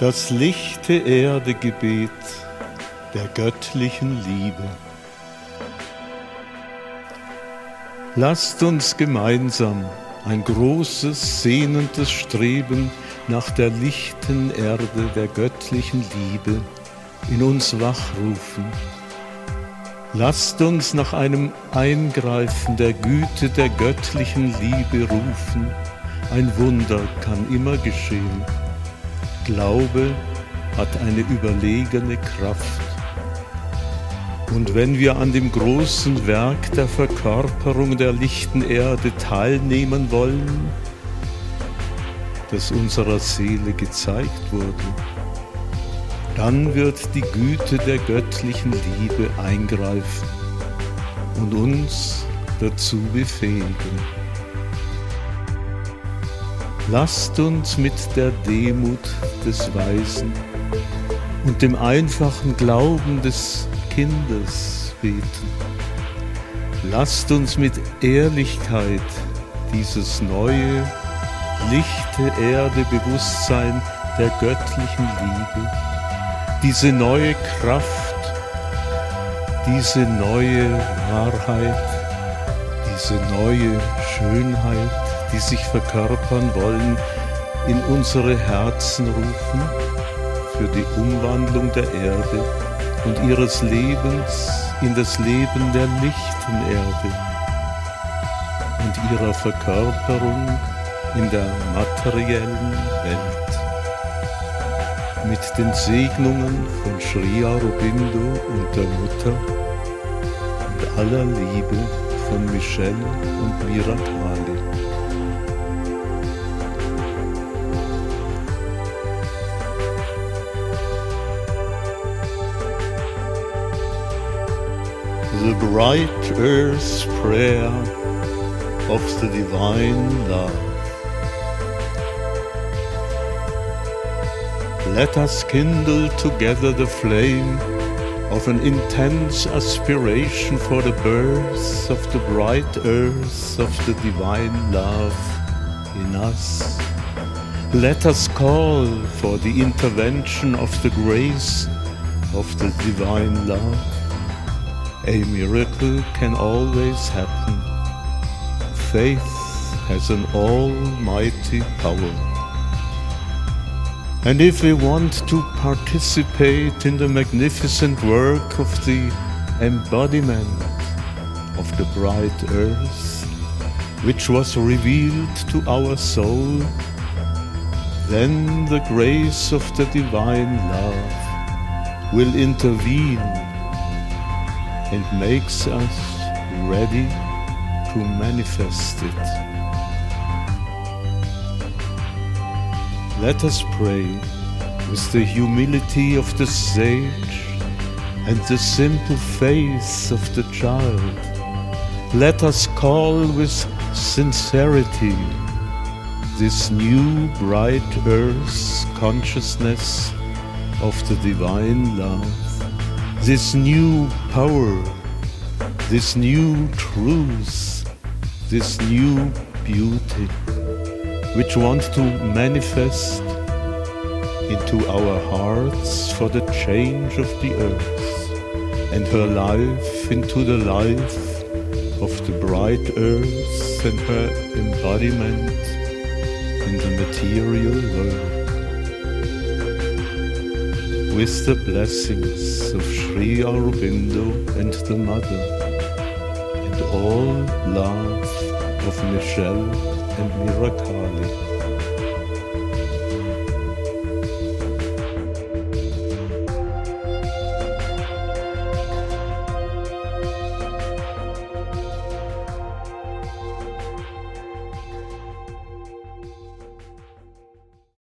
Das lichte Erdegebet der göttlichen Liebe. Lasst uns gemeinsam ein großes, sehnendes Streben nach der lichten Erde der göttlichen Liebe in uns wachrufen. Lasst uns nach einem Eingreifen der Güte der göttlichen Liebe rufen. Ein Wunder kann immer geschehen. Glaube hat eine überlegene Kraft. Und wenn wir an dem großen Werk der Verkörperung der lichten Erde teilnehmen wollen, das unserer Seele gezeigt wurde, dann wird die Güte der göttlichen Liebe eingreifen und uns dazu befähigen. Lasst uns mit der Demut des Weisen und dem einfachen Glauben des Kindes beten. Lasst uns mit Ehrlichkeit dieses neue, lichte Erde-Bewusstsein der göttlichen Liebe, diese neue Kraft, diese neue Wahrheit, diese neue Schönheit, die sich verkörpern wollen, in unsere Herzen rufen für die Umwandlung der Erde und ihres Lebens in das Leben der lichten Erde und ihrer Verkörperung in der materiellen Welt. Mit den Segnungen von Sri Aurobindo und der Mutter und aller Liebe von Michelle und Miracali. The bright earth's prayer of the divine love. Let us kindle together the flame of an intense aspiration for the birth of the bright earth of the divine love in us. Let us call for the intervention of the grace of the divine love. A miracle can always happen. Faith has an almighty power. And if we want to participate in the magnificent work of the embodiment of the bright earth, which was revealed to our soul, then the grace of the divine love will intervene and makes us ready to manifest it. Let us pray with the humility of the sage and the simple faith of the child. Let us call with sincerity this new bright earth consciousness of the divine love, this new power, this new truth, this new beauty, which wants to manifest into our hearts for the change of the earth and her life into the life of the bright earth and her embodiment in the material world. With the blessings of Sri Aurobindo and the Mother, and all love of Michelle and Miracali.